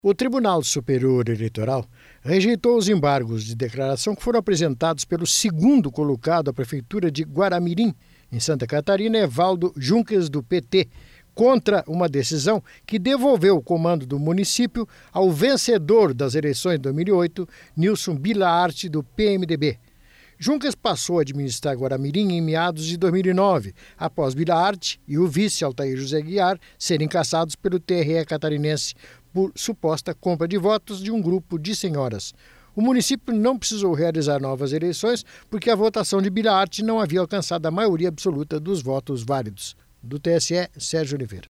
O Tribunal Superior Eleitoral rejeitou os embargos de declaração que foram apresentados pelo segundo colocado à Prefeitura de Guaramirim, em Santa Catarina, Evaldo Juncas, do PT, contra uma decisão que devolveu o comando do município ao vencedor das eleições de 2008, Nilson Bilharte, do PMDB. Juncas passou a administrar Guaramirim em meados de 2009, após Bilharte e o vice Altair José Guiar serem caçados pelo TRE catarinense por suposta compra de votos de um grupo de senhoras. O município não precisou realizar novas eleições porque a votação de Bilharte não havia alcançado a maioria absoluta dos votos válidos. Do TSE, Sérgio Oliveira.